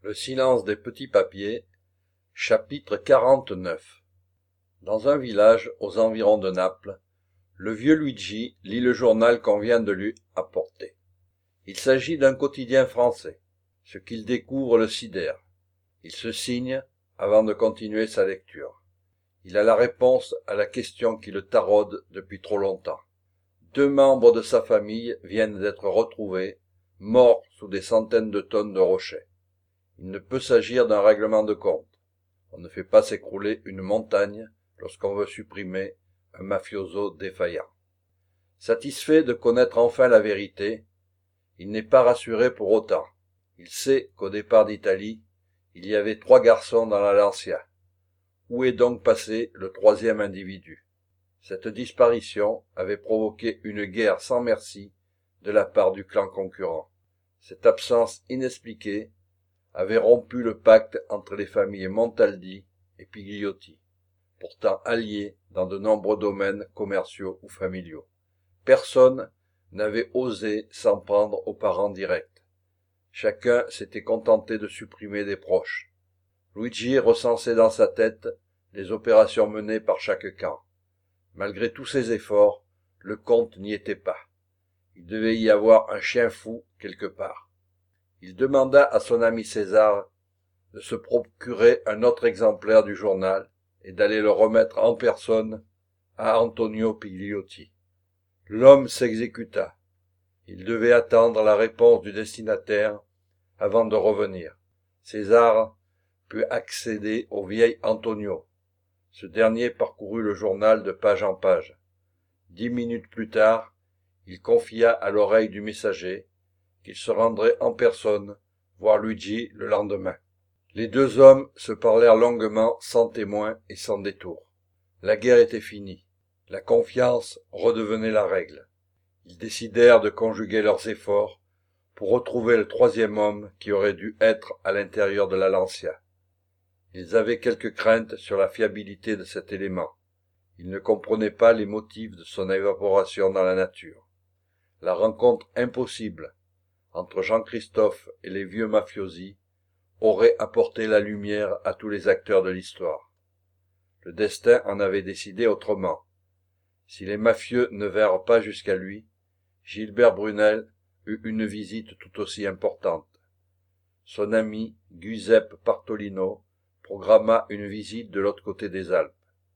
Le silence des petits papiers, chapitre 49. Dans un village aux environs de Naples, le vieux Luigi lit le journal qu'on vient de lui apporter. Il s'agit d'un quotidien français. Ce qu'il découvre le sidère. Il se signe avant de continuer sa lecture. Il a la réponse à la question qui le taraude depuis trop longtemps. 2 membres de sa famille viennent d'être retrouvés, morts sous des centaines de tonnes de rochers. Il ne peut s'agir d'un règlement de compte. On ne fait pas s'écrouler une montagne lorsqu'on veut supprimer un mafioso défaillant. Satisfait de connaître enfin la vérité, il n'est pas rassuré pour autant. Il sait qu'au départ d'Italie, il y avait 3 garçons dans la Lancia. Où est donc passé le 3e individu? Cette disparition avait provoqué une guerre sans merci de la part du clan concurrent. Cette absence inexpliquée avait rompu le pacte entre les familles Montaldi et Pigliotti, pourtant alliés dans de nombreux domaines commerciaux ou familiaux. Personne n'avait osé s'en prendre aux parents directs. Chacun s'était contenté de supprimer des proches. Luigi recensait dans sa tête les opérations menées par chaque camp. Malgré tous ses efforts, le compte n'y était pas. Il devait y avoir un chien fou quelque part. Il demanda à son ami César de se procurer un autre exemplaire du journal et d'aller le remettre en personne à Antonio Pigliotti. L'homme s'exécuta. Il devait attendre la réponse du destinataire avant de revenir. César put accéder au vieil Antonio. Ce dernier parcourut le journal de page en page. 10 minutes plus tard, il confia à l'oreille du messager qu'il se rendrait en personne voir Luigi le lendemain. Les 2 hommes se parlèrent longuement sans témoin et sans détour. La guerre était finie. La confiance redevenait la règle. Ils décidèrent de conjuguer leurs efforts pour retrouver le 3e homme qui aurait dû être à l'intérieur de la Lancia. Ils avaient quelques craintes sur la fiabilité de cet élément. Ils ne comprenaient pas les motifs de son évaporation dans la nature. La rencontre impossible entre Jean-Christophe et les vieux mafiosi aurait apporté la lumière à tous les acteurs de l'histoire. Le destin en avait décidé autrement. Si les mafieux ne vinrent pas jusqu'à lui, Gilbert Brunel eut une visite tout aussi importante. Son ami Giuseppe Partolino programma une visite de l'autre côté des Alpes.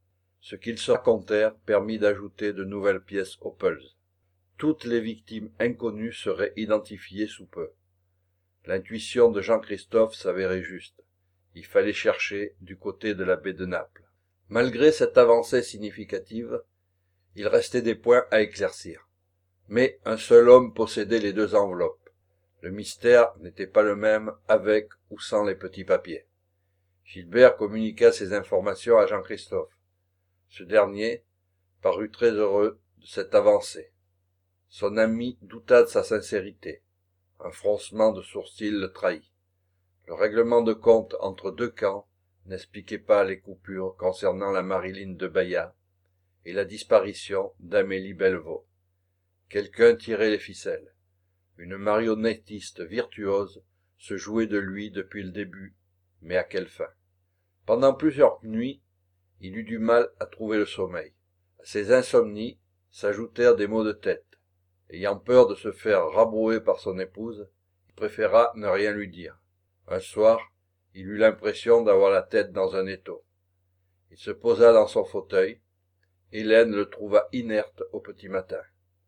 Ce qu'ils se racontèrent permit d'ajouter de nouvelles pièces au puzzle. Toutes les victimes inconnues seraient identifiées sous peu. L'intuition de Jean-Christophe s'avérait juste. Il fallait chercher du côté de la baie de Naples. Malgré cette avancée significative, il restait des points à éclaircir. Mais un seul homme possédait les 2 enveloppes. Le mystère n'était pas le même avec ou sans les petits papiers. Gilbert communiqua ces informations à Jean-Christophe. Ce dernier parut très heureux de cette avancée. Son ami douta de sa sincérité. Un froncement de sourcils le trahit. Le règlement de compte entre 2 camps n'expliquait pas les coupures concernant la Marilyn de Baïa et la disparition d'Amélie Bellevaux. Quelqu'un tirait les ficelles. Une marionnettiste virtuose se jouait de lui depuis le début, mais à quelle fin? Pendant plusieurs nuits, il eut du mal à trouver le sommeil. À ses insomnies s'ajoutèrent des maux de tête. Ayant peur de se faire rabrouer par son épouse, il préféra ne rien lui dire. Un soir, il eut l'impression d'avoir la tête dans un étau. Il se posa dans son fauteuil. Hélène le trouva inerte au petit matin.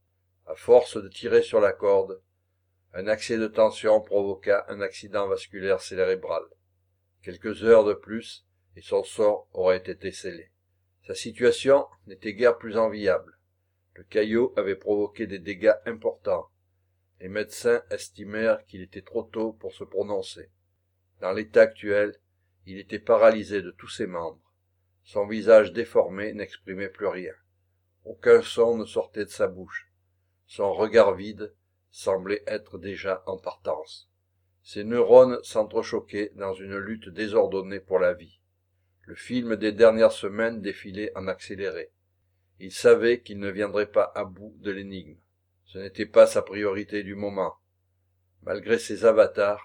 À force de tirer sur la corde, un accès de tension provoqua un accident vasculaire cérébral. Quelques heures de plus, et son sort aurait été scellé. Sa situation n'était guère plus enviable. Le caillot avait provoqué des dégâts importants. Les médecins estimèrent qu'il était trop tôt pour se prononcer. Dans l'état actuel, il était paralysé de tous ses membres. Son visage déformé n'exprimait plus rien. Aucun son ne sortait de sa bouche. Son regard vide semblait être déjà en partance. Ses neurones s'entrechoquaient dans une lutte désordonnée pour la vie. Le film des dernières semaines défilait en accéléré. Il savait qu'il ne viendrait pas à bout de l'énigme. Ce n'était pas sa priorité du moment. Malgré ses avatars,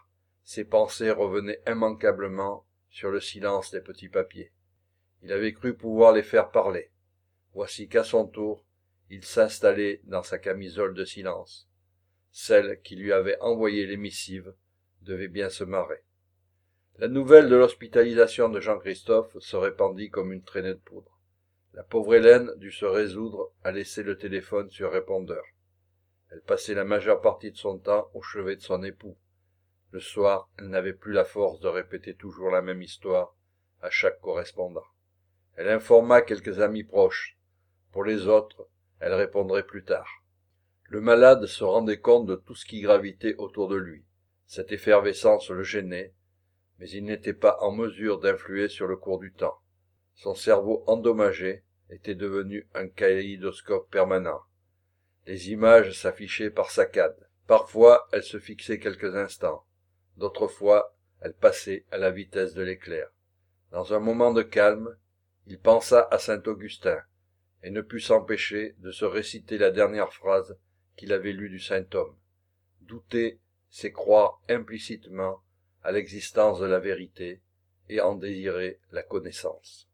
Ses pensées revenaient immanquablement sur le silence des petits papiers. Il avait cru pouvoir les faire parler. Voici qu'à son tour, il s'installait dans sa camisole de silence. Celle qui lui avait envoyé les missives devait bien se marrer. La nouvelle de l'hospitalisation de Jean-Christophe se répandit comme une traînée de poudre. La pauvre Hélène dut se résoudre à laisser le téléphone sur répondeur. Elle passait la majeure partie de son temps au chevet de son époux. Le soir, elle n'avait plus la force de répéter toujours la même histoire à chaque correspondant. Elle informa quelques amis proches. Pour les autres, elle répondrait plus tard. Le malade se rendait compte de tout ce qui gravitait autour de lui. Cette effervescence le gênait, mais il n'était pas en mesure d'influer sur le cours du temps. Son cerveau endommagé était devenu un kaléidoscope permanent. Les images s'affichaient par saccades. Parfois, elles se fixaient quelques instants. D'autres fois, elles passaient à la vitesse de l'éclair. Dans un moment de calme, il pensa à saint Augustin, et ne put s'empêcher de se réciter la dernière phrase qu'il avait lue du saint homme. Douter, c'est croire implicitement à l'existence de la vérité et en désirer la connaissance.